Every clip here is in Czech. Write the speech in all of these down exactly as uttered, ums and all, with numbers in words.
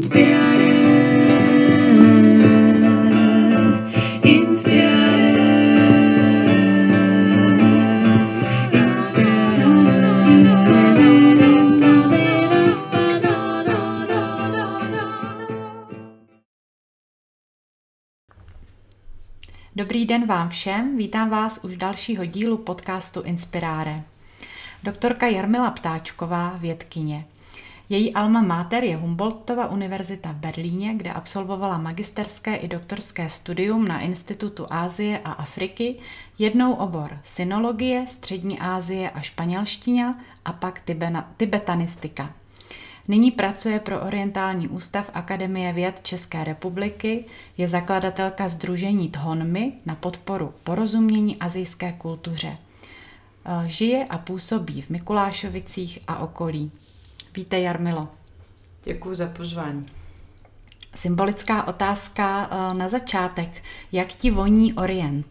Inspirare, inspirare, Dobrý den vám všem, vítám vás už dalšího dílu podcastu Inspirare. Doktorka Jarmila Ptáčková, vědkyně. Její alma mater je Humboldtova univerzita v Berlíně, kde absolvovala magisterské i doktorské studium na Institutu Asie a Afriky, jednou obor sinologie, střední Asie a španělština a pak tibetanistika. Nyní pracuje pro Orientální ústav Akademie věd České republiky, je zakladatelka sdružení Thonmi na podporu porozumění asijské kultuře. Žije a působí v Mikulášovicích a okolí. Vítej, Jarmilo. Děkuji za pozvání. Symbolická otázka na začátek. Jak ti voní Orient?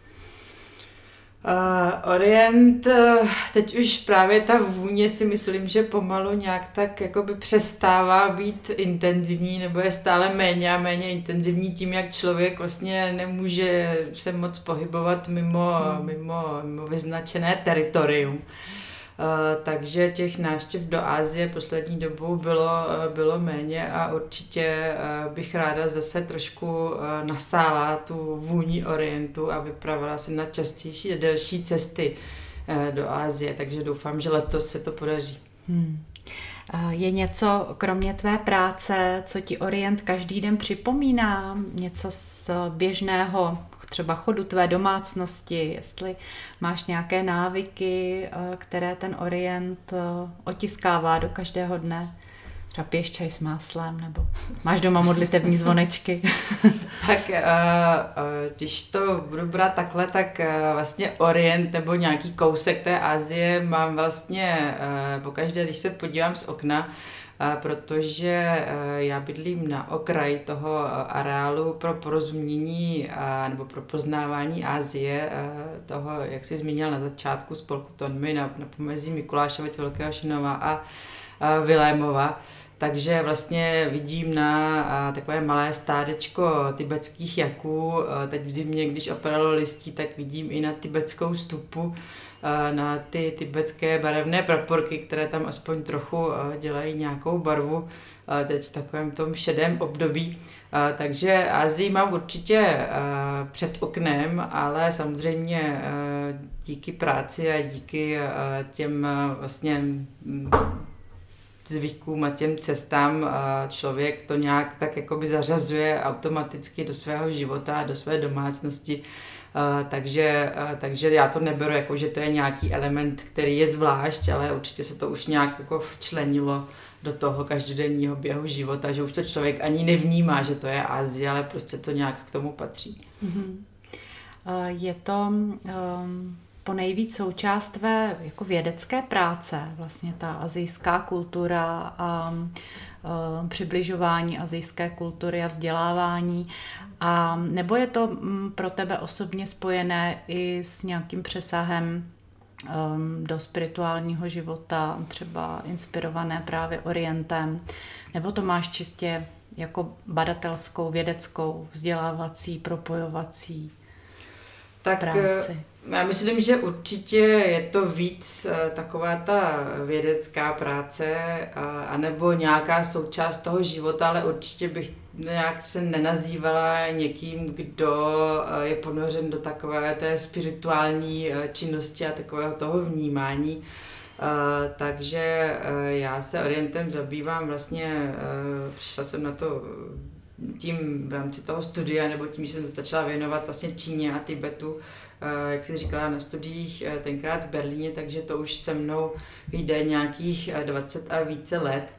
Uh, Orient, teď už právě ta vůně si myslím, že pomalu nějak tak jakoby přestává být intenzivní, nebo je stále méně a méně intenzivní tím, jak člověk vlastně nemůže se moc pohybovat mimo, hmm. mimo, mimo vyznačené teritorium. Uh, takže těch návštěv do Asie poslední dobou bylo, uh, bylo méně a určitě uh, bych ráda zase trošku uh, nasála tu vůni Orientu a vypravila si na častější a delší cesty uh, do Asie, takže doufám, že letos se to podaří. Hmm. Je něco, kromě tvé práce, co ti Orient každý den připomíná? Něco z běžného třeba chodu tvé domácnosti, jestli máš nějaké návyky, které ten Orient otiskává do každého dne. Třeba piješ čaj s máslem, nebo máš doma modlitevní zvonečky. Tak když to budu brát takhle, tak vlastně Orient nebo nějaký kousek té Asie mám vlastně pokaždé, když se podívám z okna, protože já bydlím na okraji toho areálu pro porozumění nebo pro poznávání Asie, toho, jak jsi zmínil na začátku, spolku Thonmi na, na pomezí Mikulášovic, Velkého Šenova a, a Vilémova. Takže vlastně vidím na a, takové malé stádečko tibetských jaků. Teď v zimě, když opadalo listí, tak vidím i na tibetskou stupu, na ty tibetské barevné praporky, které tam aspoň trochu dělají nějakou barvu, teď v takovém tom šedém období. Takže Asii mám určitě před oknem, ale samozřejmě díky práci a díky těm vlastně zvykům a těm cestám člověk to nějak tak jakoby zařazuje automaticky do svého života a do své domácnosti. Uh, takže, uh, takže já to neberu jako, že to je nějaký element, který je zvlášť, ale určitě se to už nějak jako včlenilo do toho každodenního běhu života, že už to člověk ani nevnímá, že to je Asie, ale prostě to nějak k tomu patří. Mm-hmm. Uh, je to um, po nejvíc součást tvé jako vědecké práce, vlastně ta asijská kultura a uh, přibližování asijské kultury a vzdělávání. A nebo je to pro tebe osobně spojené i s nějakým přesahem um, do spirituálního života, třeba inspirované právě Orientem, nebo to máš čistě jako badatelskou, vědeckou, vzdělávací, propojovací tak, práci? Já myslím, že určitě je to víc taková ta vědecká práce a, anebo nějaká součást toho života, ale určitě bych nějak se nenazývala někým, kdo je ponořen do takové té spirituální činnosti a takového toho vnímání. Uh, takže uh, já se Orientem zabývám vlastně, uh, přišla jsem na to tím v rámci toho studia, nebo tím, že jsem začala věnovat vlastně Číně a Tibetu, uh, jak jsi říkala, na studiích uh, tenkrát v Berlíně, takže to už se mnou jde nějakých uh, dvacet a více let.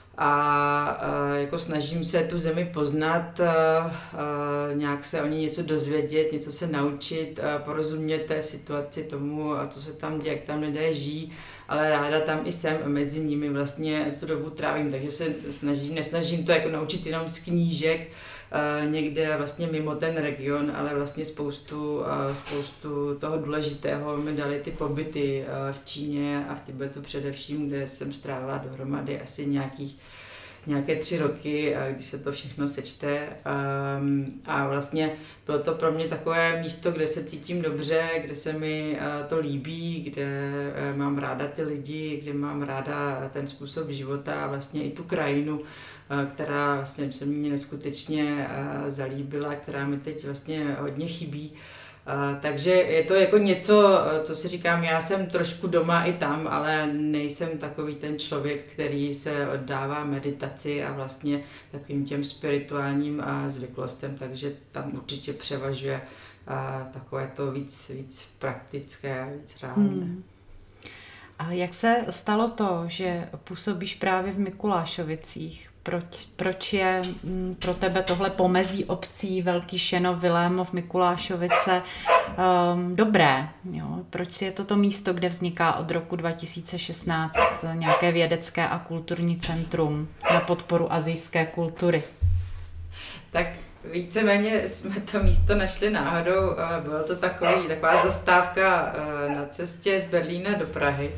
A uh, jako snažím se tu zemi poznat, uh, uh, nějak se o ní něco dozvědět, něco se naučit, uh, porozumět té situaci, tomu, co se tam děje, jak tam lidé žijí, ale ráda tam i jsem a mezi nimi vlastně tu dobu trávím, takže se snažím, nesnažím to jako naučit jenom z knížek, uh, někde vlastně mimo ten region, ale vlastně spoustu, uh, spoustu toho důležitého mi dali ty pobyty uh, v Číně a v Tibetu především, kde jsem strávila dohromady asi nějakých nějaké tři roky, když se to všechno sečte. A vlastně bylo to pro mě takové místo, kde se cítím dobře, kde se mi to líbí, kde mám ráda ty lidi, kde mám ráda ten způsob života a vlastně i tu krajinu, která vlastně se mě neskutečně zalíbila, která mi teď vlastně hodně chybí. Uh, takže je to jako něco, co si říkám, já jsem trošku doma i tam, ale nejsem takový ten člověk, který se oddává meditaci a vlastně takovým těm spirituálním uh, zvyklostem, takže tam určitě převažuje uh, takové to víc, víc praktické, víc reálné. Hmm. A jak se stalo to, že působíš právě v Mikulášovicích? Proč, proč je m, pro tebe tohle pomezí obcí Velký Šenov, Vilémov, Mikulášovice um, dobré? Jo? Proč je to to místo, kde vzniká od roku dva tisíce šestnáct nějaké vědecké a kulturní centrum na podporu asijské kultury? Tak víceméně jsme to místo našli náhodou. Byla to takový, taková zastávka na cestě z Berlína do Prahy.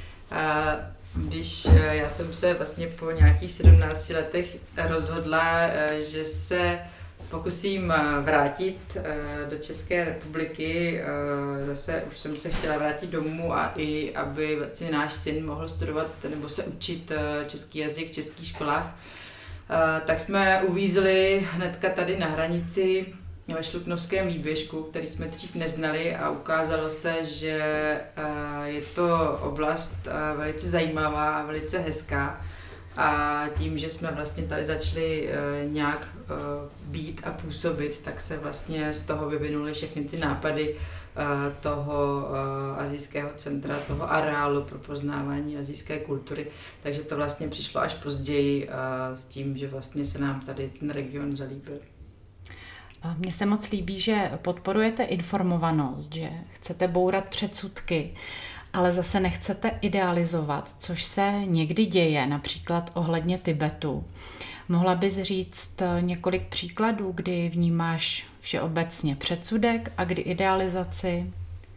Když já jsem se vlastně po nějakých sedmnácti letech rozhodla, že se pokusím vrátit do České republiky, zase už jsem se chtěla vrátit domů a i aby vlastně náš syn mohl studovat nebo se učit český jazyk v českých školách, tak jsme uvízli hnedka tady na hranici ve Šluknovském výběžku, který jsme dřív neznali a ukázalo se, že je to oblast velice zajímavá, velice hezká a tím, že jsme vlastně tady začali nějak být a působit, tak se vlastně z toho vyvinuly všechny ty nápady toho asijského centra, toho areálu pro poznávání asijské kultury, takže to vlastně přišlo až později s tím, že vlastně se nám tady ten region zalíbil. Mně se moc líbí, že podporujete informovanost, že chcete bourat předsudky, ale zase nechcete idealizovat, což se někdy děje, například ohledně Tibetu. Mohla bys říct několik příkladů, kdy vnímáš všeobecně předsudek a kdy idealizaci?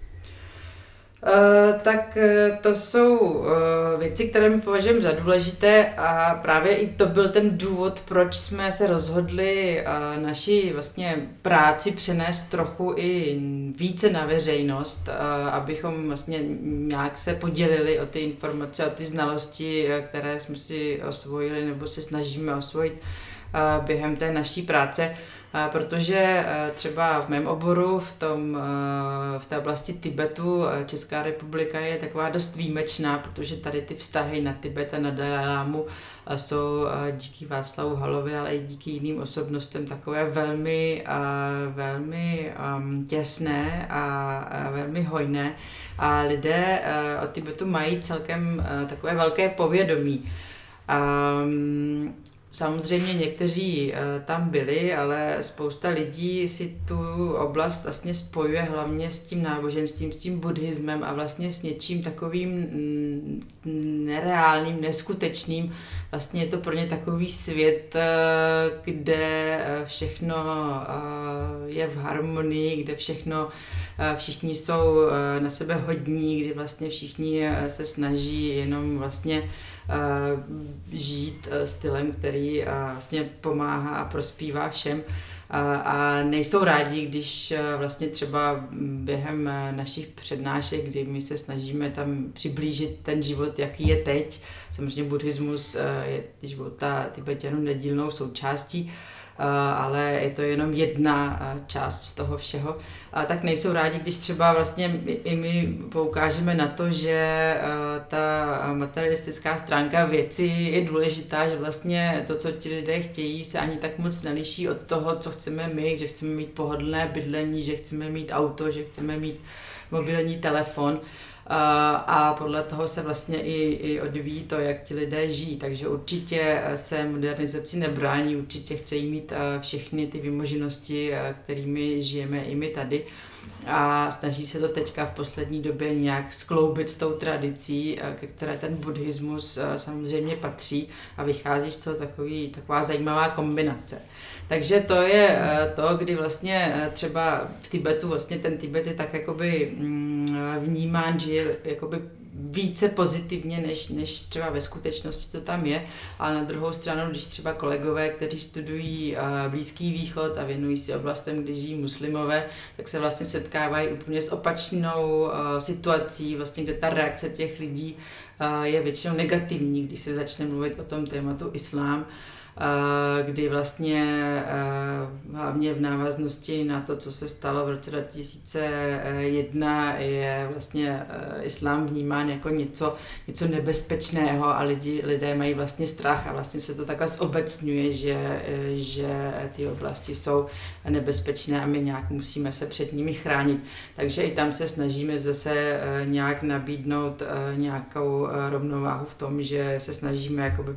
Uh, tak to jsou uh, věci, které my považujeme za důležité a právě i to byl ten důvod, proč jsme se rozhodli uh, naši vlastně práci přenést trochu i více na veřejnost, uh, abychom vlastně nějak se podělili o ty informace, o ty znalosti, které jsme si osvojili nebo se snažíme osvojit uh, během té naší práce. Protože třeba v mém oboru, v, tom, v té oblasti Tibetu, Česká republika je taková dost výjimečná, protože tady ty vztahy na Tibet a na Dalajlámu jsou díky Václavu Halovi, ale i díky jiným osobnostem takové velmi, velmi těsné a velmi hojné. A lidé o Tibetu mají celkem takové velké povědomí. Um, Samozřejmě někteří tam byli, ale spousta lidí si tu oblast vlastně spojuje hlavně s tím náboženstvím, s tím buddhismem a vlastně s něčím takovým nereálným, neskutečným. Vlastně je to pro ně takový svět, kde všechno je v harmonii, kde všechno, všichni jsou na sebe hodní, kdy vlastně všichni se snaží jenom vlastně žít stylem, který vlastně pomáhá a prospívá všem a nejsou rádi, když vlastně třeba během našich přednášek, kdy my se snažíme tam přiblížit ten život, jaký je teď. Samozřejmě buddhismus je života Tibeťanů nedílnou součástí, ale je to jenom jedna část z toho všeho, tak nejsou rádi, když třeba vlastně i my poukážeme na to, že ta materialistická stránka věci je důležitá, že vlastně to, co ti lidé chtějí, se ani tak moc neliší od toho, co chceme my, že chceme mít pohodlné bydlení, že chceme mít auto, že chceme mít mobilní telefon. A podle toho se vlastně i, i odvíjí to, jak ti lidé žijí. Takže určitě se modernizaci nebrání, určitě chcejí mít všechny ty vymoženosti, kterými žijeme i my tady. A snaží se to teďka v poslední době nějak skloubit s tou tradicí, ke které ten buddhismus samozřejmě patří a vychází z toho takový, taková zajímavá kombinace. Takže to je to, kdy vlastně třeba v Tibetu, vlastně ten Tibet je tak jakoby vnímán, že je jakoby více pozitivně, než, než třeba ve skutečnosti to tam je, ale na druhou stranu, když třeba kolegové, kteří studují Blízký východ a věnují si oblastem, kde žijí muslimové, tak se vlastně setkávají úplně s opačnou situací, vlastně, kde ta reakce těch lidí je většinou negativní, když se začne mluvit o tom tématu islám, kdy vlastně hlavně v návaznosti na to, co se stalo v roce dva tisíce jedna, je vlastně islám vnímán jako něco, něco nebezpečného a lidi, lidé mají vlastně strach a vlastně se to takhle zobecňuje, že, že ty oblasti jsou nebezpečné a my nějak musíme se před nimi chránit. Takže i tam se snažíme zase nějak nabídnout nějakou rovnováhu v tom, že se snažíme jakoby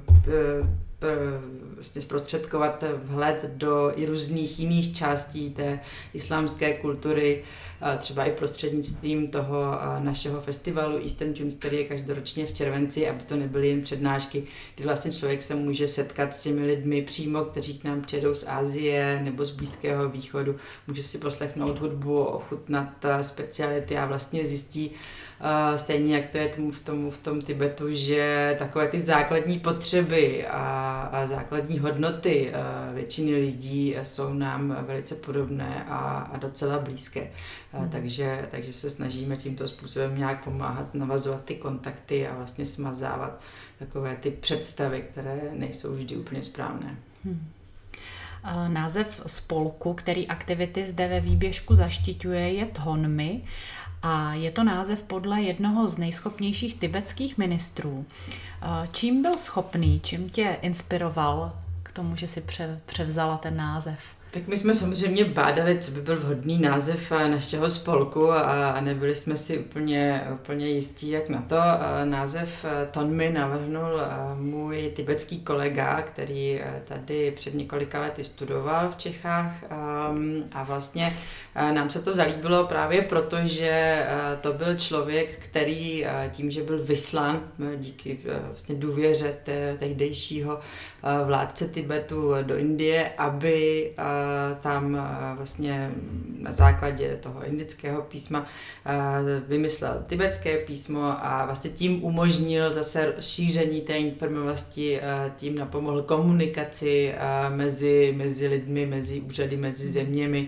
vlastně zprostředkovat vhled do i různých jiných částí té islámské kultury, třeba i prostřednictvím toho našeho festivalu Eastern Tunes, který je každoročně v červenci, aby to nebyly jen přednášky, kdy vlastně člověk se může setkat s těmi lidmi přímo, kteří k nám přijedou z Asie nebo z Blízkého východu, může si poslechnout hudbu, ochutnat speciality a vlastně zjistí, Uh, stejně jak to je tomu v, tomu, v tom Tibetu, že takové ty základní potřeby a, a základní hodnoty uh, většiny lidí jsou nám velice podobné a, a docela blízké. Uh, mm. takže, takže se snažíme tímto způsobem nějak pomáhat, navazovat ty kontakty a vlastně smazávat takové ty představy, které nejsou vždy úplně správné. Hmm. Název spolku, který aktivity zde ve Výběžku zaštiťuje, je Thonmi. A je to název podle jednoho z nejschopnějších tibetských ministrů. Čím byl schopný, čím tě inspiroval k tomu, že si převzala ten název? Tak my jsme samozřejmě bádali, co by byl vhodný název našeho spolku a nebyli jsme si úplně, úplně jistí, jak na to. Název Thonmi navrhnul můj tibetský kolega, který tady před několika lety studoval v Čechách a vlastně nám se to zalíbilo právě proto, že to byl člověk, který tím, že byl vyslán díky vlastně důvěře tehdejšího vládce Tibetu do Indie, aby tam vlastně na základě toho indického písma vymyslel tibetské písmo a vlastně tím umožnil zase šíření té informovanosti, tím napomohl komunikaci mezi, mezi lidmi, mezi úřady, mezi zeměmi.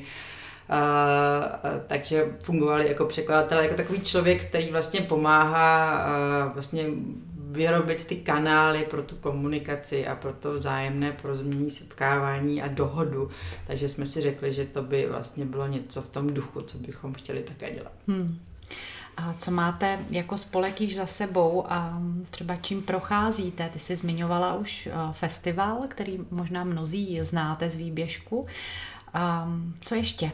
Uh, takže fungovali jako překladatel, jako takový člověk, který vlastně pomáhá uh, vlastně vyrobit ty kanály pro tu komunikaci a pro to vzájemné porozumění, setkávání a dohodu. Takže jsme si řekli, že to by vlastně bylo něco v tom duchu, co bychom chtěli také dělat. Hmm. A co máte jako spolek již za sebou a třeba čím procházíte? Ty jsi zmiňovala už festival, který možná mnozí znáte z Výběžku. A co ještě?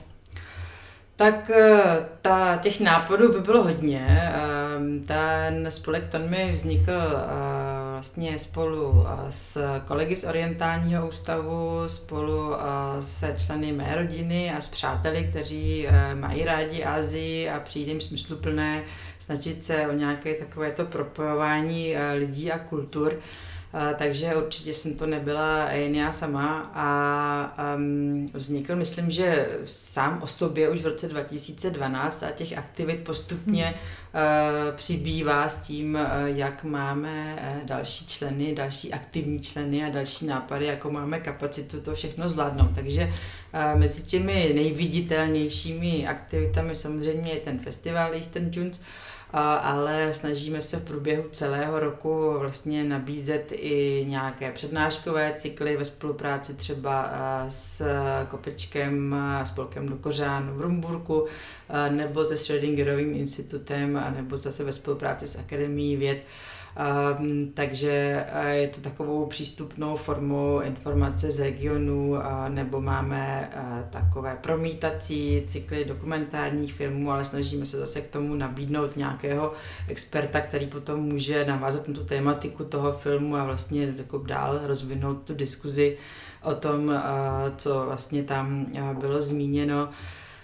Tak ta, těch nápadů by bylo hodně. Ten spolek Thonmi vznikl vlastně spolu s kolegy z Orientálního ústavu, spolu se členy mé rodiny a s přáteli, kteří mají rádi Asii a přijde jim smysluplné snažit se o nějaké takovéto propojování lidí a kultur. Uh, takže určitě jsem to nebyla jen já sama a um, vznikl, myslím, že sám o sobě už v roce dva tisíce dvanáct a těch aktivit postupně uh, přibývá s tím, uh, jak máme uh, další členy, další aktivní členy a další nápady, jako máme kapacitu to všechno zvládnout. Takže uh, mezi těmi nejviditelnějšími aktivitami samozřejmě je ten festival Eastern Tunes, ale snažíme se v průběhu celého roku vlastně nabízet i nějaké přednáškové cykly ve spolupráci třeba s Kopečkem, spolkem do Kořán v Rumburku, nebo se Schrödingerovým institutem, nebo zase ve spolupráci s Akademií věd. Um, takže je to takovou přístupnou formou informace z regionu, uh, nebo máme uh, takové promítací cykly dokumentárních filmů, ale snažíme se zase k tomu nabídnout nějakého experta, který potom může navázat na tu tématiku toho filmu a vlastně jako dál rozvinout tu diskuzi o tom, uh, co vlastně tam uh, bylo zmíněno.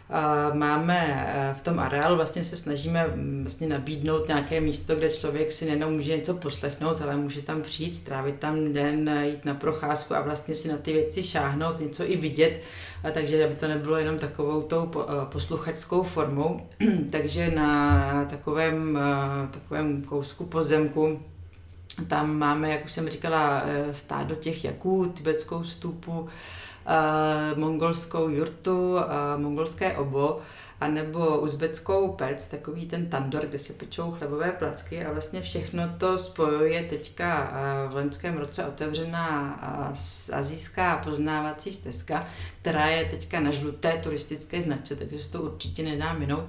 Máme v tom areálu, vlastně se snažíme vlastně nabídnout nějaké místo, kde člověk si nejenom může něco poslechnout, ale může tam přijít, strávit tam den, jít na procházku a vlastně si na ty věci šáhnout, něco i vidět, takže aby to nebylo jenom takovou tou posluchačskou formou. Takže na takovém, takovém kousku pozemku tam máme, jak už jsem říkala, stádo těch jaků, tibetskou stupu, Uh, mongolskou jurtu, uh, mongolské obo, anebo uzbeckou pec, takový ten tandor, kde se pečou chlebové placky a vlastně všechno to spojuje teďka uh, v loňském roce otevřená uh, asijská poznávací stezka, která je teďka na žluté turistické značce, takže se to určitě nedá minout.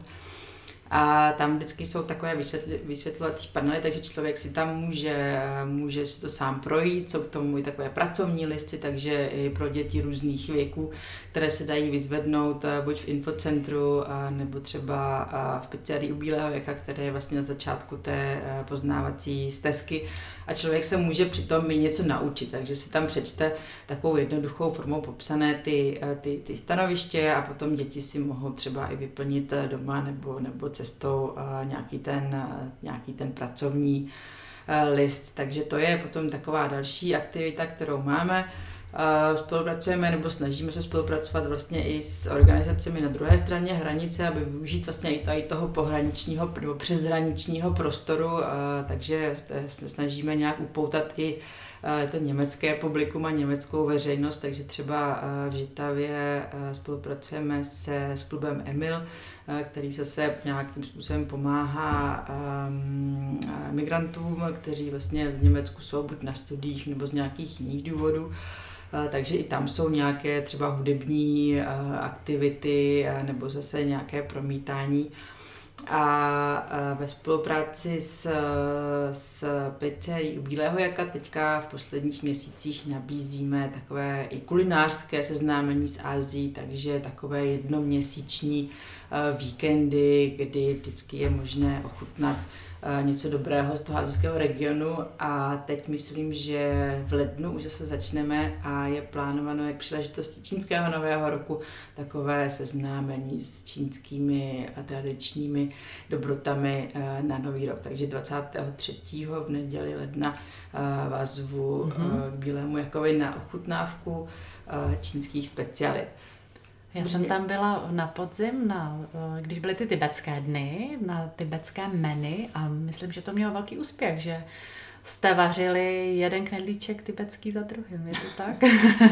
A tam vždycky jsou takové vysvětli, vysvětlovací panely, takže člověk si tam může, může si to sám projít, jsou k tomu i takové pracovní listy, takže i pro děti různých věků, které se dají vyzvednout buď v infocentru, nebo třeba v pizzerii u Bílého jaka, které je vlastně na začátku té poznávací stezky. A člověk se může přitom i něco naučit, takže si tam přečte takovou jednoduchou formou popsané ty, ty, ty stanoviště a potom děti si mohou třeba i vyplnit doma nebo, nebo cestou nějaký ten, nějaký ten pracovní list. Takže to je potom taková další aktivita, kterou máme. Spolupracujeme nebo snažíme se spolupracovat vlastně i s organizacemi na druhé straně hranice, aby využít vlastně i tady toho pohraničního nebo přeshraničního prostoru, takže se snažíme nějak upoutat i to německé publikum a německou veřejnost, takže třeba v Žitavě spolupracujeme se s klubem Emil, který zase nějakým způsobem pomáhá um, migrantům, kteří vlastně v Německu jsou buď na studiích nebo z nějakých jiných důvodů. Uh, takže i tam jsou nějaké třeba hudební uh, aktivity uh, nebo zase nějaké promítání. A ve spolupráci s, s pizzerií u Bílého jaka teďka v posledních měsících nabízíme takové i kulinářské seznámení s Asií, takže takové jednoměsíční víkendy, kdy vždycky je možné ochutnat něco dobrého z toho asijského regionu a teď myslím, že v lednu už zase začneme a je plánováno jak příležitosti čínského nového roku takové seznámení s čínskými a tradičními dobrotami na nový rok. Takže dvacátého třetího v neděli ledna vás zvu mm-hmm. k Bílému jakovi na ochutnávku čínských specialit. Já jsem tam byla na podzim, na, když byly ty tibetské dny, na tibetské menu a myslím, že to mělo velký úspěch, že jste vařili jeden knedlíček tibetský za druhým, je to tak?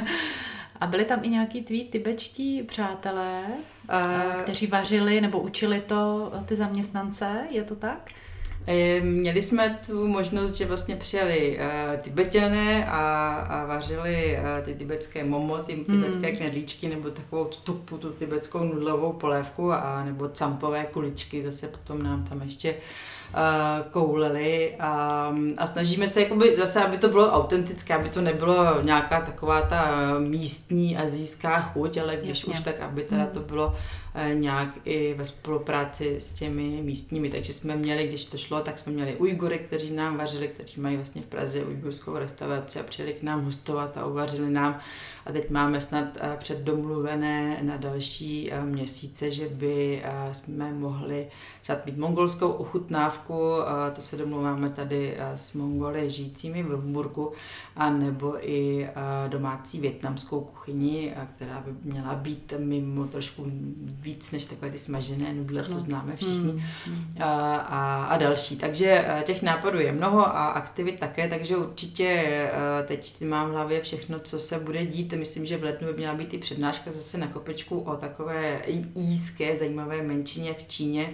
A byli tam i nějaký tví tibetští přátelé, uh, kteří vařili nebo učili to ty zaměstnance, je to tak? Měli jsme tu možnost, že vlastně přijeli uh, Tibetané a, a vařili uh, ty tibetské momo, ty tibetské mm. knedlíčky nebo takovou tupu, tu tibetskou nudlovou polévku a nebo campové kuličky, zase potom nám tam ještě uh, kouleli a, a snažíme se jakoby zase, aby to bylo autentické, aby to nebylo nějaká taková ta místní asijská chuť, ale když Jasně. už tak, aby teda to bylo nějak i ve spolupráci s těmi místními. Takže jsme měli, když to šlo, tak jsme měli Ujgury, kteří nám vařili, kteří mají vlastně v Praze ujgurskou restauraci a přijeli k nám hostovat a uvařili nám. A teď máme snad předdomluvené na další měsíce, že by jsme mohli snad mít mongolskou ochutnávku, to se domluváme tady s Mongoly žijícími v Rumburku, a nebo i domácí vietnamskou kuchyni, která by měla být mimo trošku víc než takové ty smažené nudle, co známe všichni, hmm. a, a, a další. Takže těch nápadů je mnoho a aktivit také, takže určitě teď mám v hlavě všechno, co se bude dít. Myslím, že v lednu by měla být i přednáška zase na kopečku o takové jízké zajímavé menšině v Číně.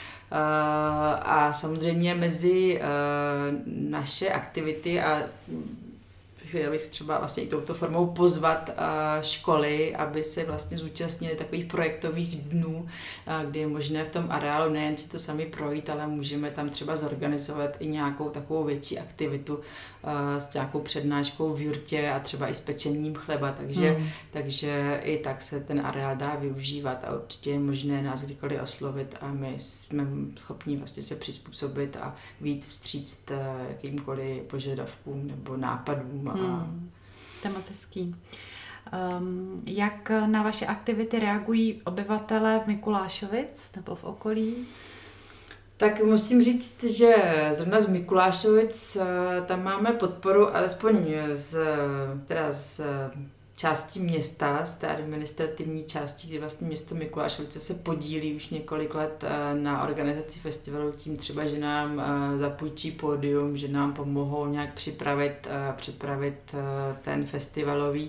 A samozřejmě mezi naše aktivity a chtěla bych třeba vlastně i touto formou pozvat školy, aby se vlastně zúčastnili takových projektových dnů, kdy je možné v tom areálu nejen si to sami projít, ale můžeme tam třeba zorganizovat i nějakou takovou větší aktivitu s nějakou přednáškou v jurtě a třeba i s pečením chleba, takže, mm. takže i tak se ten areál dá využívat a určitě je možné nás kdykoliv oslovit a my jsme schopni vlastně se přizpůsobit a vyjít vstříc jakýmkoliv požadavkům nebo nápadům. A... Mm. To je moc hezký. Um, jak na vaše aktivity reagují obyvatelé v Mikulášovic nebo v okolí? Tak musím říct, že zrovna z Mikulášovic tam máme podporu alespoň z, teda z části města, z té administrativní části, kdy vlastně město Mikulášovice se podílí už několik let na organizaci festivalu tím třeba, že nám zapůjčí pódium, že nám pomohou nějak připravit, připravit ten festivalový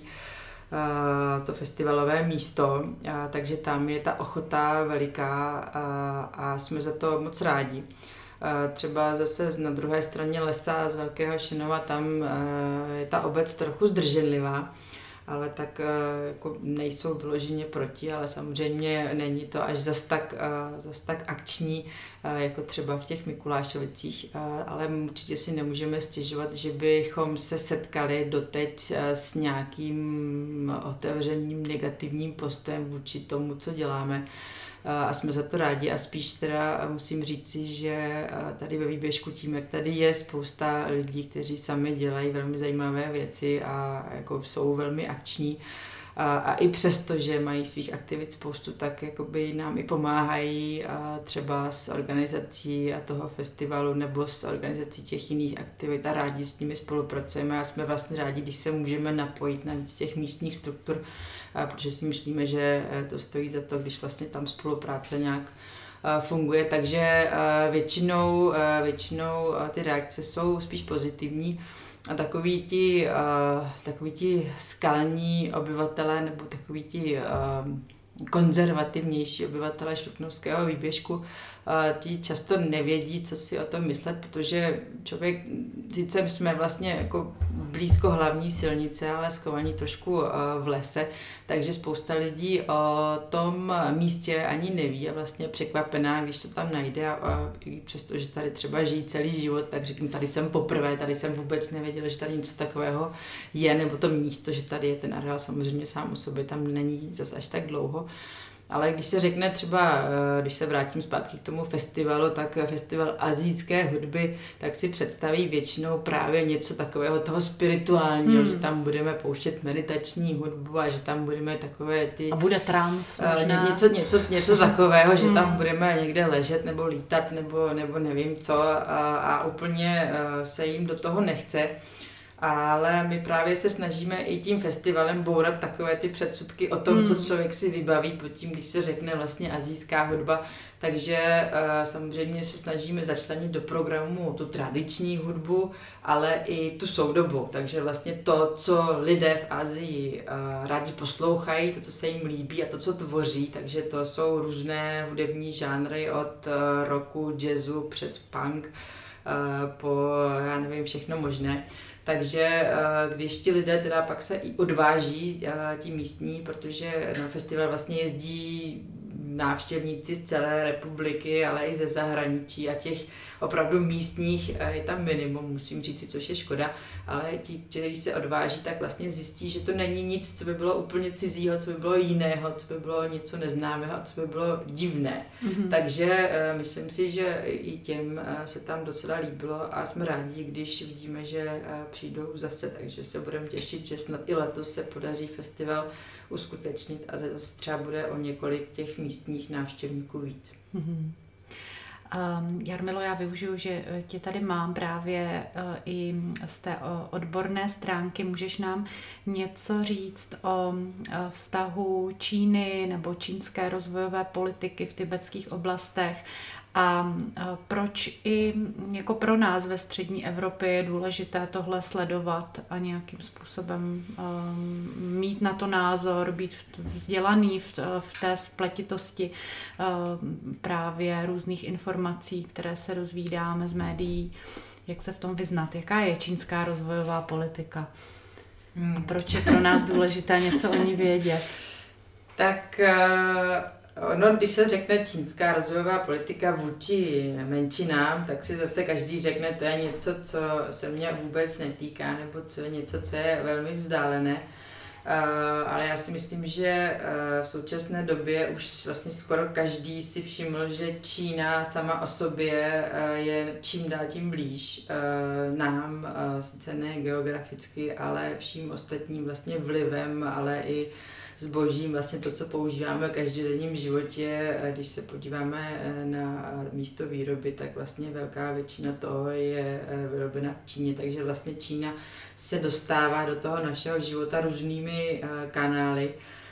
to festivalové místo, takže tam je ta ochota veliká a jsme za to moc rádi. Třeba zase na druhé straně lesa z Velkého Šenova, tam je ta obec trochu zdrženlivá, ale tak jako nejsou vyloženě proti, ale samozřejmě není to až zas tak, zas tak akční, jako třeba v těch Mikulášovicích, ale určitě si nemůžeme stěžovat, že bychom se setkali doteď s nějakým otevřeným negativním postojem vůči tomu, co děláme. A jsme za to rádi a spíš teda musím říci, že tady ve Výběžku tím, jak tady je spousta lidí, kteří sami dělají velmi zajímavé věci a jako jsou velmi akční a, a i přesto, že mají svých aktivit spoustu, tak jakoby nám i pomáhají třeba s organizací a toho festivalu nebo s organizací těch jiných aktivit a rádi s nimi spolupracujeme a jsme vlastně rádi, když se můžeme napojit na víc těch místních struktur, protože si myslíme, že to stojí za to, když vlastně tam spolupráce nějak funguje, takže většinou, většinou ty reakce jsou spíš pozitivní a takoví ti, takoví ti skalní obyvatelé nebo takoví ti konzervativnější obyvatelé Šluknovského Výběžku, ti často nevědí, co si o tom myslet, protože člověk, sice jsme vlastně jako blízko hlavní silnice, ale schovaní trošku v lese, takže spousta lidí o tom místě ani neví a vlastně překvapená, když to tam najde a přestože tady třeba žijí celý život, tak řeknu, tady jsem poprvé, tady jsem vůbec nevěděla, že tady něco takového je, nebo to místo, že tady je ten areál samozřejmě sám o sobě, tam není zase až tak dlouho. Ale když se řekne třeba, když se vrátím zpátky k tomu festivalu, tak festival asijské hudby, tak si představí většinou právě něco takového toho spirituálního, hmm. že tam budeme pouštět meditační hudbu a že tam budeme takové ty... A bude trans možná. Něco, něco, něco takového, že hmm. tam budeme někde ležet nebo lítat nebo, nebo nevím co a, a úplně se jim do toho nechce. Ale my právě se snažíme i tím festivalem bourat takové ty předsudky o tom, hmm. co člověk si vybaví pod tím, když se řekne vlastně asijská hudba. Takže uh, samozřejmě se snažíme začlenit do programu tu tradiční hudbu, ale i tu soudobou. Takže vlastně to, co lidé v Asii uh, rádi poslouchají, to, co se jim líbí a to, co tvoří, takže to jsou různé hudební žánry od uh, rocku, jazzu přes punk uh, po, já nevím, všechno možné. Takže když ti lidé teda pak se i odváží, ti místní, protože na festival vlastně jezdí návštěvníci z celé republiky, ale i ze zahraničí a těch opravdu místních je tam minimum, musím říct, což je škoda, ale ti, kteří se odváží, tak vlastně zjistí, že to není nic, co by bylo úplně cizího, co by bylo jiného, co by bylo něco neznámého, co by bylo divné. Mm-hmm. Takže myslím si, že i těm se tam docela líbilo a jsme rádi, když vidíme, že přijdou zase, takže se budeme těšit, že snad i letos se podaří festival uskutečnit a zase třeba bude o několik těch místních návštěvníků víc. Mm-hmm. Um, Jarmilo, já využiju, že tě tady mám právě uh, i z té uh, odborné stránky. Můžeš nám něco říct o uh, vztahu Číny nebo čínské rozvojové politiky v tibetských oblastech a proč i jako pro nás ve střední Evropě je důležité tohle sledovat a nějakým způsobem um, mít na to názor, být vzdělaný v, v té spletitosti um, právě různých informací, které se dozvídáme z médií, jak se v tom vyznat, jaká je čínská rozvojová politika hmm. a proč je pro nás důležité něco o ní vědět. Tak... Uh... No, když se řekne čínská rozvojová politika vůči menšinám, tak si zase každý řekne, to je něco, co se mě vůbec netýká, nebo co je něco, co je velmi vzdálené. ale já si myslím, že v současné době už vlastně skoro každý si všiml, že Čína sama o sobě je čím dál tím blíž nám, sice ne geograficky, ale vším ostatním vlastně vlivem, ale i zbožím, vlastně to, co používáme v každodenním životě. Když se podíváme na místo výroby, tak vlastně velká většina toho je vyrobena v Číně, takže vlastně Čína se dostává do toho našeho života různými kanály,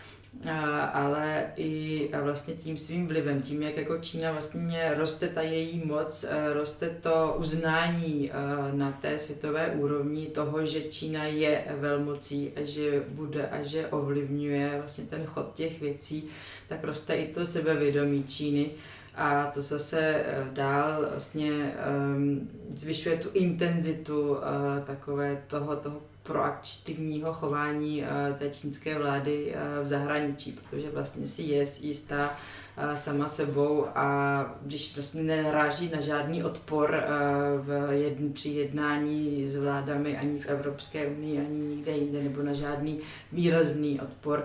ale i vlastně tím svým vlivem, tím, jak jako Čína vlastně roste ta její moc, roste to uznání na té světové úrovni toho, že Čína je velmocí a že bude a že ovlivňuje vlastně ten chod těch věcí, tak roste i to sebevědomí Číny. A to zase dál vlastně um, zvyšuje tu intenzitu uh, takové toho, toho proaktivního chování uh, té čínské vlády uh, v zahraničí, protože vlastně si je jistá uh, sama sebou a když vlastně nenaráží na žádný odpor uh, v jedn, při jednání s vládami ani v Evropské unii, ani nikde jinde, nebo na žádný výrazný odpor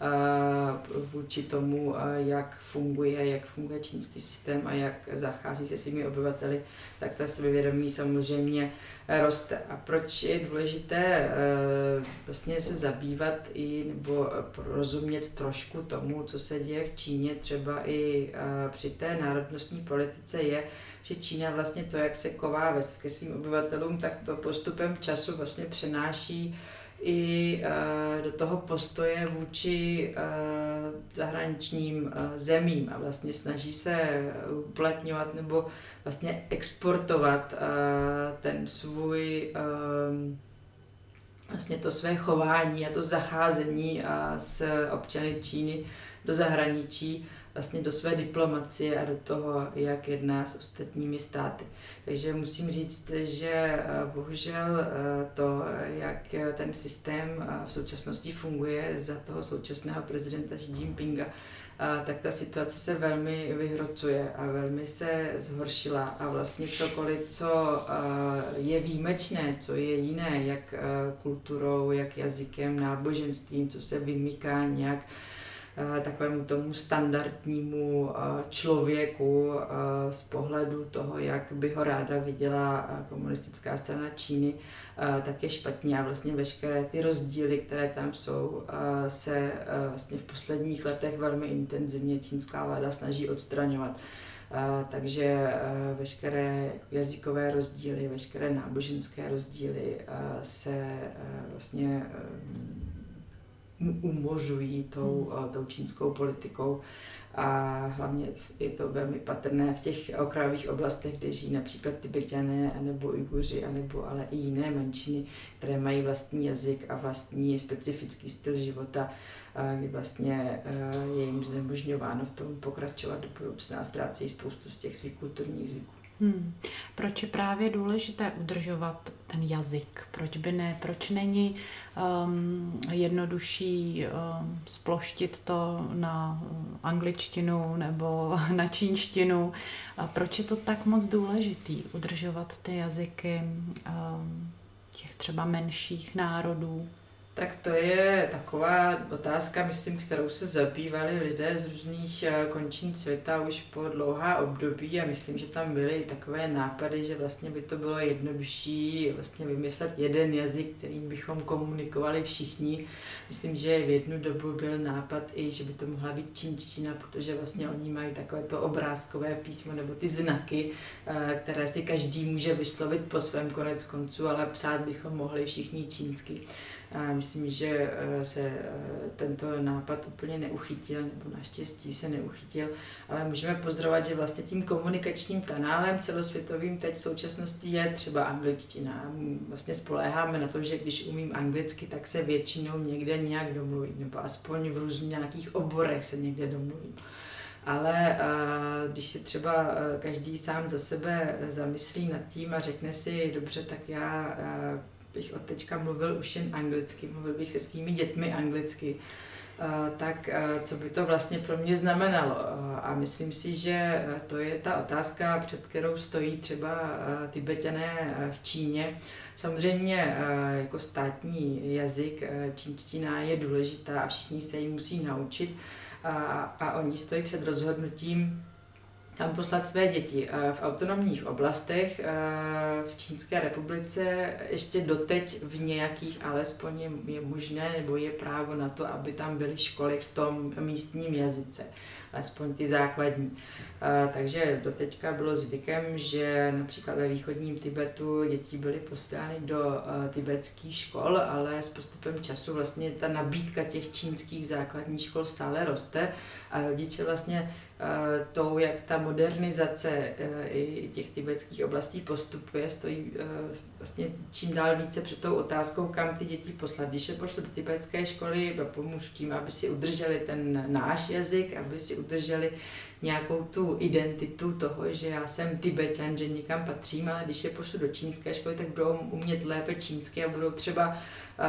vůči tomu, jak funguje, jak funguje čínský systém a jak zachází se svými obyvateli, tak ta sebevědomí samozřejmě roste. A proč je důležité vlastně se zabývat i nebo porozumět trošku tomu, co se děje v Číně, třeba i při té národnostní politice, je, že Čína vlastně to, jak se chová ke svým obyvatelům, tak to postupem času vlastně přenáší i do toho postoje vůči zahraničním zemím a vlastně snaží se uplatňovat nebo vlastně exportovat ten svůj vlastně to své chování a to zacházení s občany Číny do zahraničí, vlastně do své diplomacie a do toho, jak jedná s ostatními státy. Takže musím říct, že bohužel to, jak ten systém v současnosti funguje za toho současného prezidenta Xi Jinpinga, tak ta situace se velmi vyhrocuje a velmi se zhoršila a vlastně cokoliv, co je výjimečné, co je jiné, jak kulturou, jak jazykem, náboženstvím, co se vymyká nějak takovému tomu standardnímu člověku z pohledu toho, jak by ho ráda viděla komunistická strana Číny, tak je špatně a vlastně veškeré ty rozdíly, které tam jsou, se vlastně v posledních letech velmi intenzivně čínská vláda snaží odstraňovat. Takže veškeré jazykové rozdíly, veškeré náboženské rozdíly se vlastně umožují tou, hmm. tou čínskou politikou a hlavně je to velmi patrné v těch okrajových oblastech, kde žijí například Tibetané nebo Ujguři, anebo ale i jiné menšiny, které mají vlastní jazyk a vlastní specifický styl života, kdy vlastně je jim znemožňováno v tom pokračovat do budoucna a ztrácejí spoustu z těch svých kulturních zvyků. Hmm. Proč je právě důležité udržovat ten jazyk? Proč by ne? Proč není um, jednodušší um, sploštit to na angličtinu nebo na čínštinu? A proč je to tak moc důležitý udržovat ty jazyky um, těch třeba menších národů? Tak to je taková otázka, myslím, kterou se zabývali lidé z různých končin světa už po dlouhá období a myslím, že tam byly takové nápady, že vlastně by to bylo jednodušší vlastně vymyslet jeden jazyk, kterým bychom komunikovali všichni. Myslím, že v jednu dobu byl nápad i, že by to mohla být čínština, protože vlastně oni mají takové to obrázkové písmo nebo ty znaky, které si každý může vyslovit po svém konec konců, ale psát bychom mohli všichni čínsky. A myslím, že se tento nápad úplně neuchytil, nebo naštěstí se neuchytil, ale můžeme pozorovat, že vlastně tím komunikačním kanálem celosvětovým teď v současnosti je třeba angličtina. Vlastně spoléháme na to, že když umím anglicky, tak se většinou někde nějak domluvím, nebo aspoň v různých nějakých oborech se někde domluvím. Ale když si třeba každý sám za sebe zamyslí nad tím a řekne si, dobře, tak já bych od teďka mluvil už jen anglicky, mluvil bych se svými dětmi anglicky, tak co by to vlastně pro mě znamenalo. A myslím si, že to je ta otázka, před kterou stojí třeba Tibetané v Číně. Samozřejmě jako státní jazyk čínština je důležitá a všichni se ji musí naučit a, a oni stojí před rozhodnutím, kam poslat své děti. V autonomních oblastech v Čínské republice ještě doteď v nějakých alespoň je, je možné nebo je právo na to, aby tam byly školy v tom místním jazyce, alespoň ty základní. Takže doteďka bylo zvykem, že například ve východním Tibetu děti byly poslány do tibetských škol, ale s postupem času vlastně ta nabídka těch čínských základních škol stále roste a rodiče vlastně tou, jak ta modernizace i těch tibetských oblastí postupuje, stojí vlastně čím dál více před tou otázkou, kam ty děti poslat. Když je pošlu do tibetské školy, pomůžu tím, aby si udrželi ten náš jazyk, aby si udrželi nějakou tu identitu toho, že já jsem Tibeťan, že někam patřím, ale když je pošlu do čínské školy, tak budou umět lépe čínsky a budou třeba uh,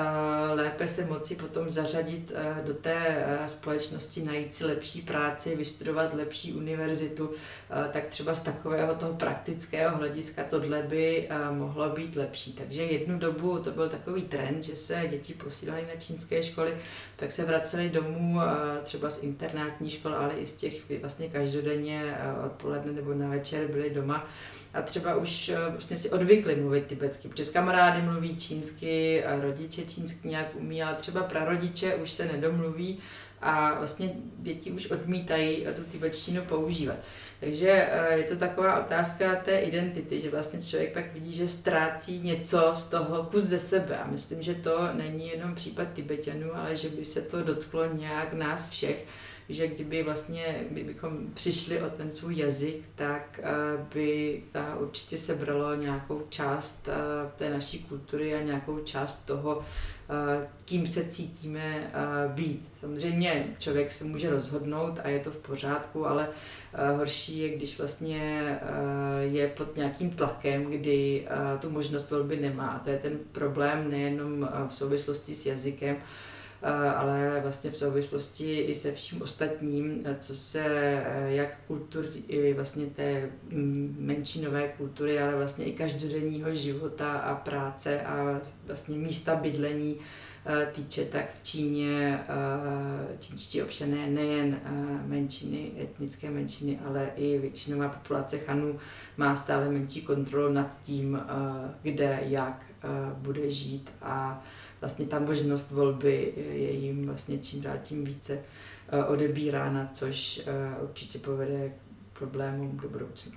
lépe se moci potom zařadit uh, do té uh, společnosti, najít si lepší práci, vystudovat lepší univerzitu, uh, tak třeba z takového toho praktického hlediska tohle by uh, mohlo být lepší. Takže jednu dobu to byl takový trend, že se děti posílaly na čínské školy, tak se vraceli domů uh, třeba z internátní školy, ale i z těch vlastně každodenně odpoledne nebo na večer byli doma a třeba už vlastně si odvykli mluvit tibetsky, protože kamarády mluví čínsky, rodiče čínsky nějak umí, ale třeba prarodiče už se nedomluví a vlastně děti už odmítají tu tibetštinu používat. Takže je to taková otázka té identity, že vlastně člověk pak vidí, že ztrácí něco z toho kus ze sebe a myslím, že to není jenom případ Tibeťanů, ale že by se to dotklo nějak nás všech, že kdyby vlastně, kdybychom přišli o ten svůj jazyk, tak by určitě sebralo nějakou část té naší kultury a nějakou část toho, kým se cítíme být. Samozřejmě člověk se může rozhodnout a je to v pořádku, ale horší je, když vlastně je pod nějakým tlakem, kdy tu možnost volby nemá. A to je ten problém nejenom v souvislosti s jazykem, ale vlastně v souvislosti i se vším ostatním, co se jak kultury, i vlastně té menšinové kultury, ale vlastně i každodenního života a práce a vlastně místa bydlení týče, tak v Číně čínští občané nejen menšiny, etnické menšiny, ale i většinová populace Chanů má stále menší kontrolu nad tím, kde, jak bude žít a vlastně ta možnost volby je jim vlastně čím dál tím více odebírána, což určitě povede k problémům do budoucna.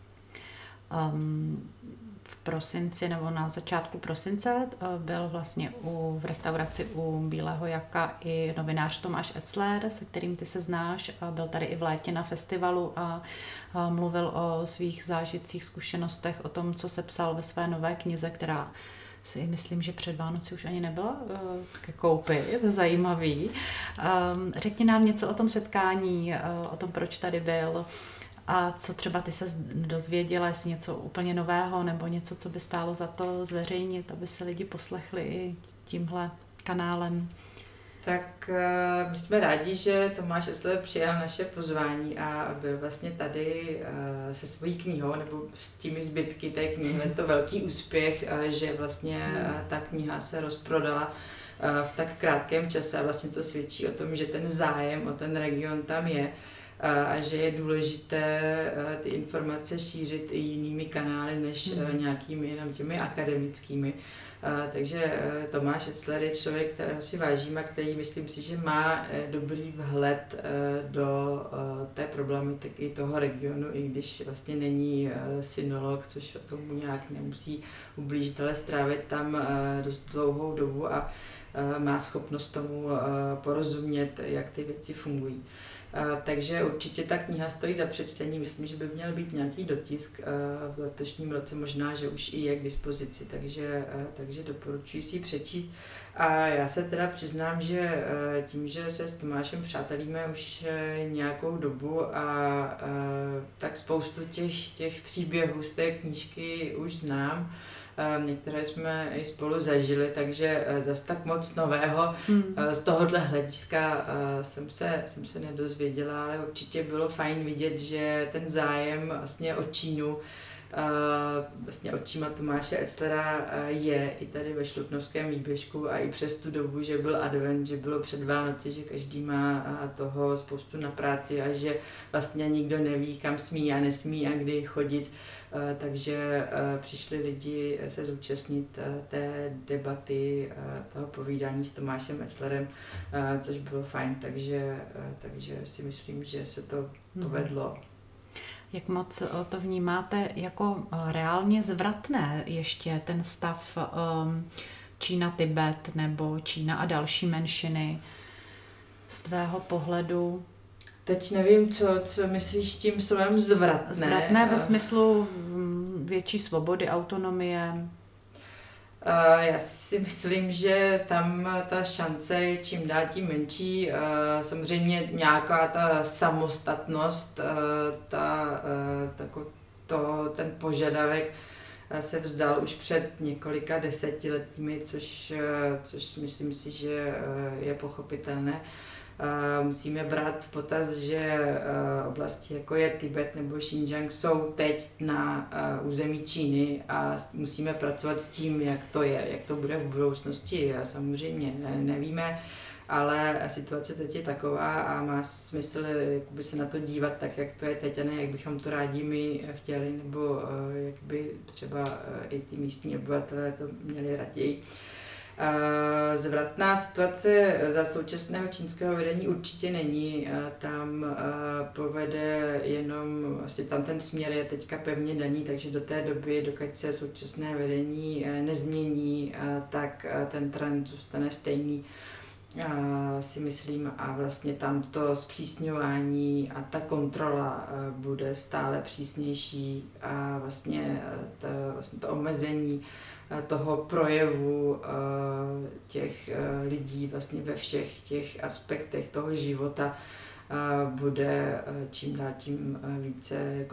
Um, v prosinci nebo na začátku prosince byl vlastně u, v restauraci u Bílého Jaka i novinář Tomáš Etzler, se kterým ty se znáš, byl tady i v létě na festivalu a, a mluvil o svých zážitcích, zkušenostech, o tom, co se psal ve své nové knize, která si myslím, že před Vánoci už ani nebyla uh, ke koupi, to je zajímavý. Um, řekni nám něco o tom setkání, uh, o tom, proč tady byl a co třeba ty se dozvěděla, jestli něco úplně nového nebo něco, co by stálo za to zveřejnit, aby se lidi poslechli i tímhle kanálem. Tak uh, my jsme rádi, že Tomáš Etzler přijal naše pozvání a byl vlastně tady uh, se svojí knihou nebo s těmi zbytky té knihy. Je to velký úspěch, uh, že vlastně uh, ta kniha se rozprodala uh, v tak krátkém čase a vlastně to svědčí o tom, že ten zájem o ten region tam je a že je důležité ty informace šířit i jinými kanály než mm. nějakými jenom těmi akademickými. Takže Tomáš Etzler je člověk, kterého si vážím a který myslím si, že má dobrý vhled do té problematiky toho regionu, i když vlastně není synolog, což tomu nějak nemusí ublížit, ale strávit tam dost dlouhou dobu a má schopnost tomu porozumět, jak ty věci fungují. Uh, takže určitě ta kniha stojí za přečtení, myslím, že by měl být nějaký dotisk uh, v letošním roce, možná, že už i je k dispozici, takže, uh, takže doporučuji si ji přečíst. A já se teda přiznám, že uh, tím, že se s Tomášem přátelíme už uh, nějakou dobu a uh, tak spoustu těch, těch příběhů z té knížky už znám, některé jsme i spolu zažili, takže zas tak moc nového hmm. z tohohle hlediska jsem se, jsem se nedozvěděla, ale určitě bylo fajn vidět, že ten zájem vlastně o Čínu vlastně očima Tomáše Etzlera je i tady ve Šluknovském výběžku a i přes tu dobu, že byl advent, že bylo před Vánoci, že každý má toho spoustu na práci a že vlastně nikdo neví, kam smí a nesmí a kdy chodit, takže přišli lidi se zúčastnit té debaty, toho povídání s Tomášem Etzlerem, což bylo fajn, takže, takže si myslím, že se to povedlo. Jak moc to vnímáte jako reálně zvratné ještě ten stav um, Čína-Tibet nebo Čína a další menšiny z tvého pohledu? Teď nevím, co, co myslíš tím slovem zvratné. Zvratné ve smyslu větší svobody, autonomie. Já si myslím, že tam ta šance je čím dál tím menší. Samozřejmě nějaká ta samostatnost, ta, tako, to, ten požadavek se vzdal už před několika desetiletími, což, což myslím si, že je pochopitelné. Musíme brát v potaz, že oblasti jako je Tibet nebo Xinjiang jsou teď na území Číny a musíme pracovat s tím, jak to je, jak to bude v budoucnosti. A samozřejmě nevíme, ale situace teď je taková a má smysl jakoby se na to dívat tak, jak to je teď a ne, jak bychom to rádi my chtěli, nebo jak by třeba i ty místní obyvatelé to měli raději. Zvratná situace za současného čínského vedení určitě není. Tam povede jenom, vlastně tam ten směr je teďka pevně daný, takže do té doby, dokud se současné vedení nezmění, tak ten trend zůstane stejný, si myslím, a vlastně tam to zpřísňování a ta kontrola bude stále přísnější a vlastně, ta, vlastně to omezení toho projevu těch lidí vlastně ve všech těch aspektech toho života bude čím dál tím více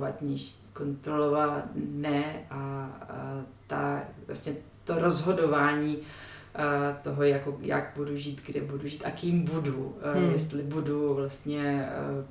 kontrolované a ta, vlastně to rozhodování toho, jako, jak budu žít, kde budu žít a kým budu, hmm. jestli budu vlastně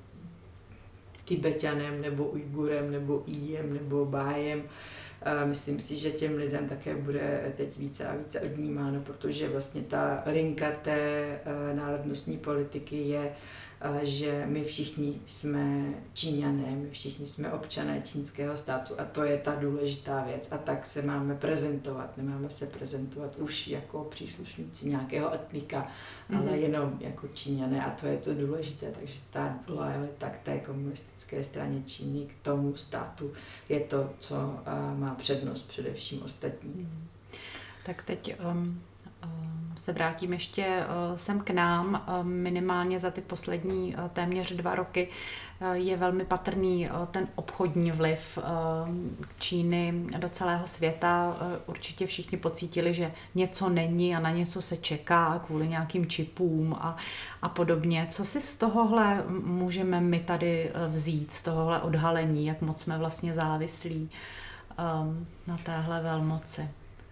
Tibetanem nebo Ujgurem nebo Íjem nebo Bájem. Myslím si, že těm lidem také bude teď více a více odnímáno, protože vlastně ta linka té národnostní politiky je, že my všichni jsme Číňané, my všichni jsme občané čínského státu a to je ta důležitá věc a tak se máme prezentovat, nemáme se prezentovat už jako příslušníci nějakého etnika, mm-hmm. ale jenom jako Číňané a to je to důležité, takže ta lojalita k té komunistické straně Číny, k tomu státu je to, co má přednost především ostatní. Mm. Tak teď um... se vrátím ještě sem k nám. Minimálně za ty poslední téměř dva roky je velmi patrný ten obchodní vliv Číny do celého světa. Určitě všichni pocítili, že něco není a na něco se čeká kvůli nějakým čipům a, a podobně. Co si z tohohle můžeme my tady vzít, z tohohle odhalení, jak moc jsme vlastně závislí na téhle velmoci?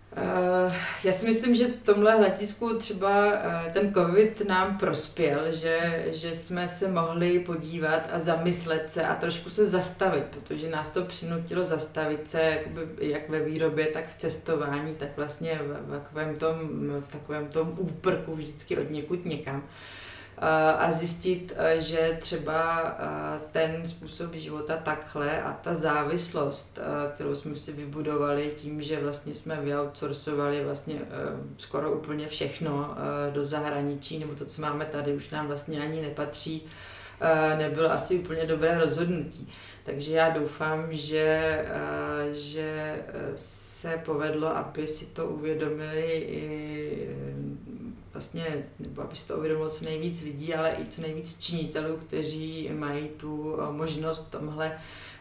Já si myslím, že v tomhle hledisku třeba ten covid nám prospěl, že, že jsme se mohli podívat a zamyslet se a trošku se zastavit, protože nás to přinutilo zastavit se jakoby, jak ve výrobě, tak v cestování, tak vlastně v, v, takovém, tom, v takovém tom úprku vždycky od někud někam. A zjistit, že třeba ten způsob života takhle a ta závislost, kterou jsme si vybudovali tím, že vlastně jsme vyoutsourcovali vlastně skoro úplně všechno do zahraničí, nebo to, co máme tady, už nám vlastně ani nepatří, nebylo asi úplně dobré rozhodnutí. Takže já doufám, že, že se povedlo, aby si to uvědomili i vlastně, nebo aby si to uvědomilo co nejvíc lidí, ale i co nejvíc činitelů, kteří mají tu možnost tomhle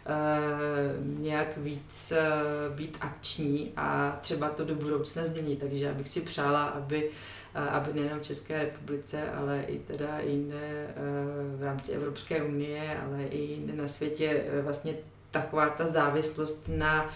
nějak víc být akční a třeba to do budoucna změnit. Takže já bych si přála, aby aby nejenom v České republice, ale i teda jinde v rámci Evropské unie, ale i jinde na světě vlastně taková ta závislost na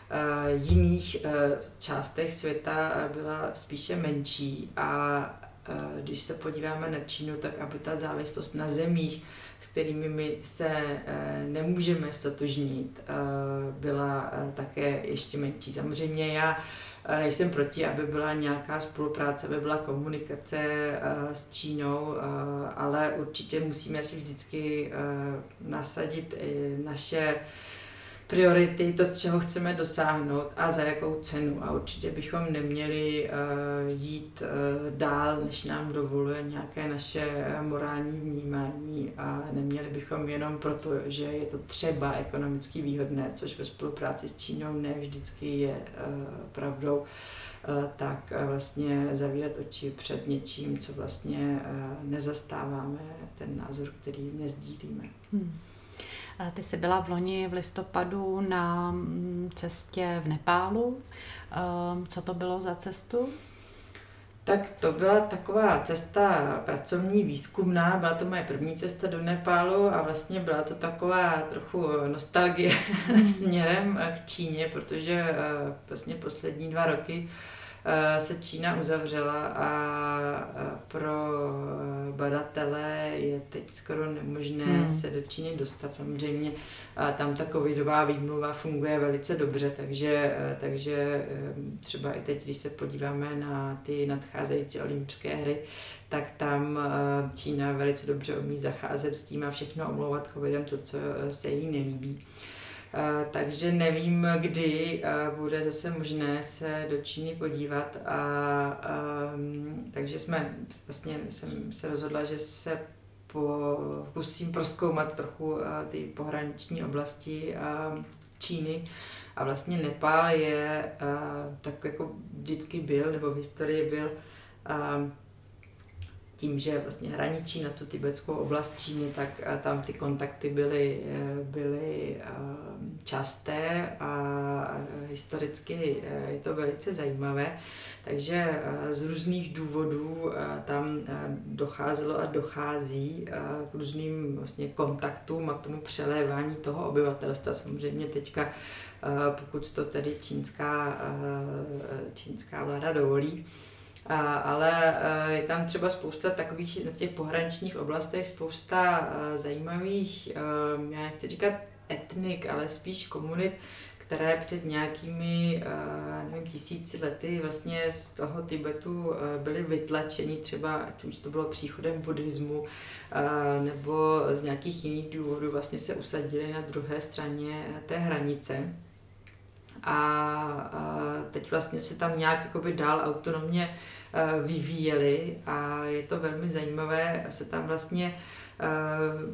jiných částech světa byla spíše menší a když se podíváme na Čínu, tak aby ta závislost na zemích, s kterými my se nemůžeme stotožnit, byla také ještě menší. Samozřejmě já nejsem proti, aby byla nějaká spolupráce, aby byla komunikace s Čínou, ale určitě musíme si vždycky nasadit naše priority, to, čeho chceme dosáhnout a za jakou cenu. A určitě bychom neměli uh, jít uh, dál, než nám dovoluje nějaké naše morální vnímání a neměli bychom jenom proto, že je to třeba ekonomicky výhodné, což ve spolupráci s Čínou ne vždycky je uh, pravdou, uh, tak uh, vlastně zavírat oči před něčím, co vlastně uh, nezastáváme, ten názor, který nezdílíme. Hmm. Ty jsi byla v loni v listopadu na cestě v Nepálu. Co to bylo za cestu? Tak to byla taková cesta pracovní, výzkumná, byla to moje první cesta do Nepálu a vlastně byla to taková trochu nostalgie směrem k Číně, protože vlastně poslední dva roky se Čína uzavřela a pro badatele je teď skoro nemožné hmm. se do Číny dostat. Samozřejmě tam ta covidová výmluva funguje velice dobře, takže, takže třeba i teď, když se podíváme na ty nadcházející olympijské hry, tak tam Čína velice dobře umí zacházet s tím a všechno omlouvat covidem to, co se jí nelíbí. Uh, takže nevím, kdy uh, bude zase možné se do Číny podívat a um, takže jsme, vlastně jsem se rozhodla, že se pokusím prozkoumat trochu uh, ty pohraniční oblasti uh, Číny a vlastně Nepál je uh, tak jako vždycky byl, nebo v historii byl uh, tím, že vlastně hraničí na tu tibetskou oblast Číny, tak tam ty kontakty byly, byly časté a historicky je to velice zajímavé. Takže z různých důvodů tam docházelo a dochází k různým vlastně kontaktům a k tomu přelévání toho obyvatelstva. Samozřejmě teďka, pokud to tedy čínská, čínská vláda dovolí, A, ale je tam třeba spousta takových v těch pohraničních oblastech, spousta zajímavých, já nechci říkat etnik, ale spíš komunit, které před nějakými nevím, tisíci lety vlastně z toho Tibetu byly vytlačeny, třeba ať už to bylo příchodem buddhismu nebo z nějakých jiných důvodů vlastně se usadili na druhé straně té hranice. A, a teď vlastně se tam nějak jakoby dál autonomně uh, vyvíjeli a je to velmi zajímavé se tam vlastně uh,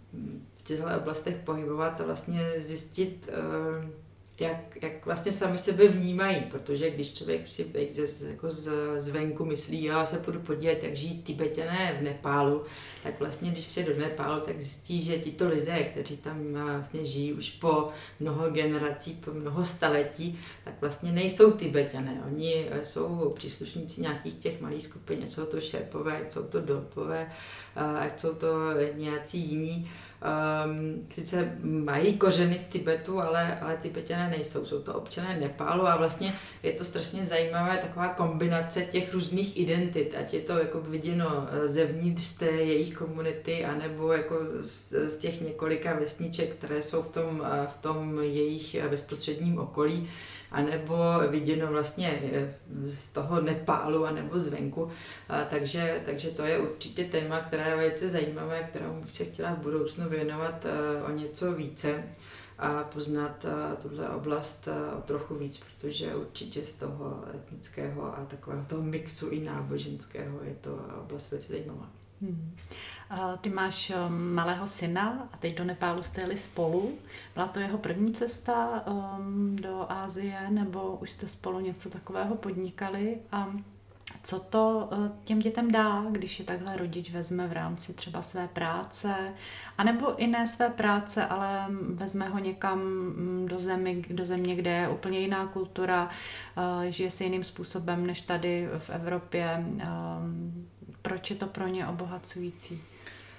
v těchto oblastech pohybovat a vlastně zjistit, uh, jak, jak vlastně sami sebe vnímají, protože když člověk si z, jako z, zvenku myslí, já se půjdu podívat, jak žijí Tibetané v Nepálu, tak vlastně když přijde do Nepálu, tak zjistí, že tito lidé, kteří tam vlastně žijí už po mnoho generací, po mnoho staletí, tak vlastně nejsou Tibetané. Oni jsou příslušníci nějakých těch malých skupin, ať jsou to šerpové, ať jsou to dolpové, ať jsou to nějací jiní. Um, sice mají kořeny v Tibetu, ale, ale Tibetané nejsou, jsou to občané Nepálu a vlastně je to strašně zajímavá taková kombinace těch různých identit, ať je to jako viděno zevnitř z té jejich komunity, anebo jako z, z těch několika vesniček, které jsou v tom, v tom jejich bezprostředním okolí, anebo viděno vlastně z toho Nepálu, anebo zvenku. A takže, takže to je určitě téma, které je velice zajímavé, kterému bych se chtěla v budoucnu věnovat o něco více a poznat tuhle oblast o trochu víc, protože určitě z toho etnického a takového toho mixu i náboženského je to oblast velice zajímavá. Hmm. Ty máš malého syna a teď do Nepálu jste jeli spolu. Byla to jeho první cesta um, do Asie, nebo už jste spolu něco takového podnikali? A co to těm dětem dá, když je takhle rodič vezme v rámci třeba své práce, anebo i ne své práce, ale vezme ho někam do, zemi, do země, kde je úplně jiná kultura, žije se jiným způsobem než tady v Evropě. Proč je to pro ně obohacující?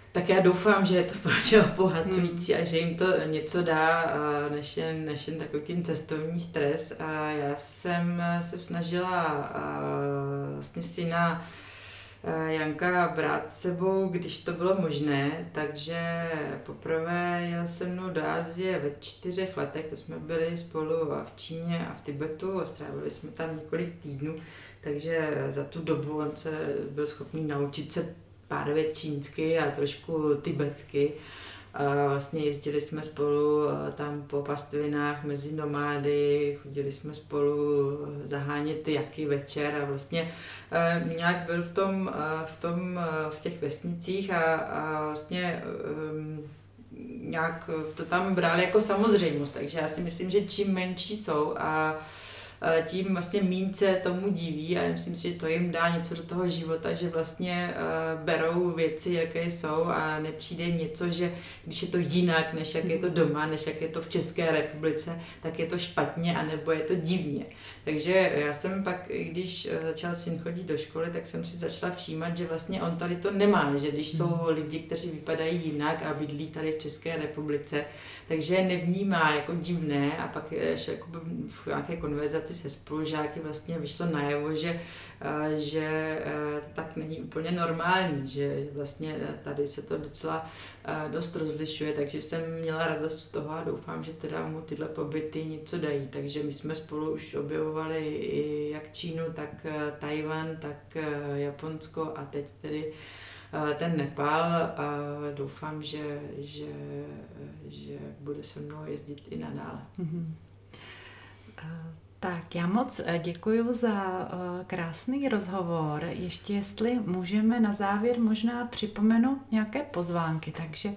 tak já doufám, že je to pro ně obohacující hmm. a že jim to něco dá, než jen, než jen takový ten cestovní stres. A já jsem se snažila vlastně syna Janka brát s sebou, když to bylo možné, takže poprvé jel se mnou do Asie ve čtyřech letech, to jsme byli spolu v Číně a v Tibetu a strávili jsme tam několik týdnů, takže za tu dobu on se byl schopný naučit se pár vět čínsky a trošku tibetsky. A vlastně jezdili jsme spolu tam po pastvinách mezi nomády, chodili jsme spolu zahánět jaky večer a vlastně nějak byl v tom, v tom, v těch vesnicích a, a vlastně nějak to tam brali jako samozřejmost, takže já si myslím, že čím menší jsou a tím vlastně míň se tomu diví a myslím si, že to jim dá něco do toho života, že vlastně uh, berou věci, jaké jsou a nepřijde jim něco, že když je to jinak, než jak je to doma, než jak je to v České republice, tak je to špatně anebo je to divně. Takže já jsem pak, když začal syn chodit do školy, tak jsem si začala všímat, že vlastně on tady to nemá, že když jsou lidi, kteří vypadají jinak a bydlí tady v České republice, takže je nevnímá jako divné a pak ještě jako v nějaké konverzaci se spolužáky vlastně vyšlo najevo, že, že to tak není úplně normální, že vlastně tady se to docela dost rozlišuje, takže jsem měla radost z toho a doufám, že teda mu tyhle pobyty něco dají. Takže my jsme spolu už objevovali i jak Čínu, tak Tajvan, tak Japonsko a teď tedy ten Nepál a doufám, že, že, že bude se mnou jezdit i nadále. Mm-hmm. Tak já moc děkuji za krásný rozhovor. Ještě jestli můžeme na závěr možná připomenout nějaké pozvánky, takže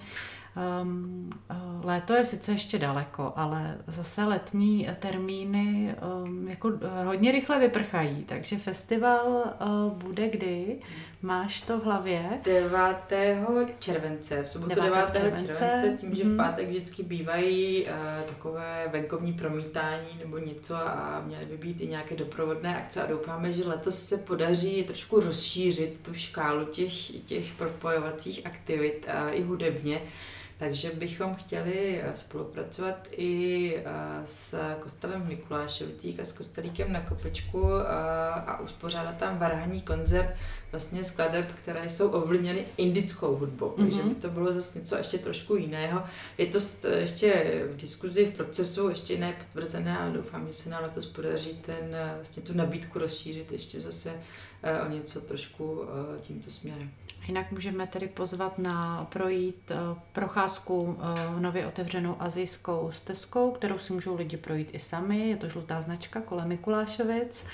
Um, léto je sice ještě daleko, ale zase letní termíny um, jako hodně rychle vyprchají, takže festival uh, bude kdy? Máš to v hlavě? devátého července, v sobotu devátého července, s tím, že v pátek vždycky bývají uh, takové venkovní promítání nebo něco a měly by být i nějaké doprovodné akce a doufáme, že letos se podaří trošku rozšířit tu škálu těch, těch propojovacích aktivit uh, i hudebně. Takže bychom chtěli spolupracovat i s kostelem v Mikulášovicích a s kostelíkem na Kopečku a uspořádat tam varhanní koncert vlastně skladeb, které jsou ovlivněny indickou hudbou. Mm-hmm. Takže by to bylo zase něco ještě trošku jiného. Je to ještě v diskuzi, v procesu, ještě ne potvrzené, ale doufám, že se nám letos podaří ten, vlastně tu nabídku rozšířit ještě zase o něco trošku tímto směrem. Jinak můžeme tedy pozvat na projít procházku nově otevřenou asijskou stezkou, kterou si můžou lidi projít i sami. Je to žlutá značka kolem Mikulášovic.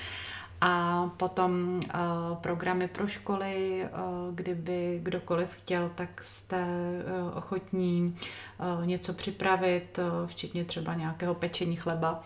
A potom uh, programy pro školy, uh, kdyby kdokoliv chtěl, tak jste uh, ochotní uh, něco připravit, uh, včetně třeba nějakého pečení chleba.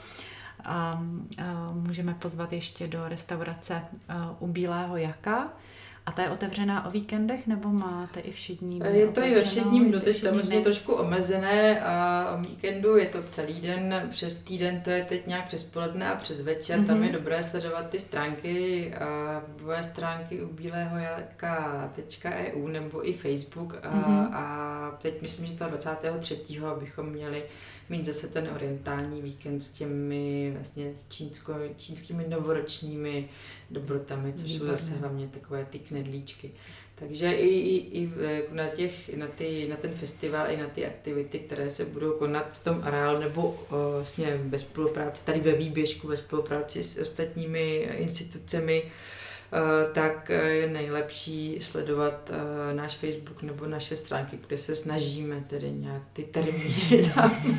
A uh, můžeme pozvat ještě do restaurace uh, u Bílého Jaka. A ta je otevřená o víkendech, nebo máte i všední dny? Je to i ve všedním dnu, teď tam je trošku omezené a o víkendu je to celý den, přes týden to je teď nějak přes poledne a přes večer, mm-hmm. Tam je dobré sledovat ty stránky, webové stránky u bílého jaka tečka e u nebo i Facebook a, mm-hmm. a teď myslím, že to dvacátého třetího bychom měli mít zase ten orientální víkend s těmi vlastně čínsko, čínskými novoročními dobrotami, což jsou zase hlavně takové ty knedlíčky. Takže i, i, i na, těch, na, ty, na ten festival, i na ty aktivity, které se budou konat v tom areálu nebo o, vlastně ve spolupráci, tady ve výběžku, ve spolupráci s ostatními institucemi, tak je nejlepší sledovat náš Facebook nebo naše stránky, kde se snažíme tedy nějak ty termíny tam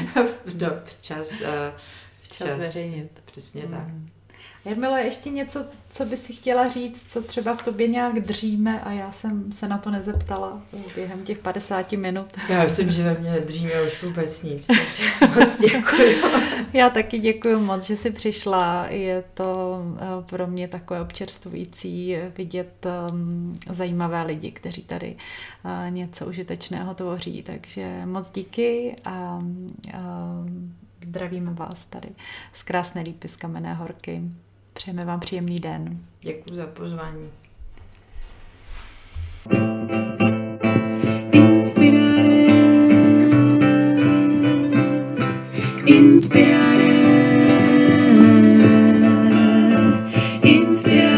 včas, včas zveřejnit. Přesně tak. Jarmilo, ještě něco, co by si chtěla říct, co třeba v tobě nějak dříme a já jsem se na to nezeptala během těch padesáti minut. Já myslím, že ve mně dříme už vůbec nic, takže moc děkuji. Já taky děkuji moc, že jsi přišla. Je to pro mě takové občerstvující vidět zajímavé lidi, kteří tady něco užitečného tvoří, takže moc díky a zdravíme vás tady z krásné Lípy z Kamenné Horky. Přejeme vám příjemný den. Děkuji za pozvání. Inspirare, inspirare, inspirare.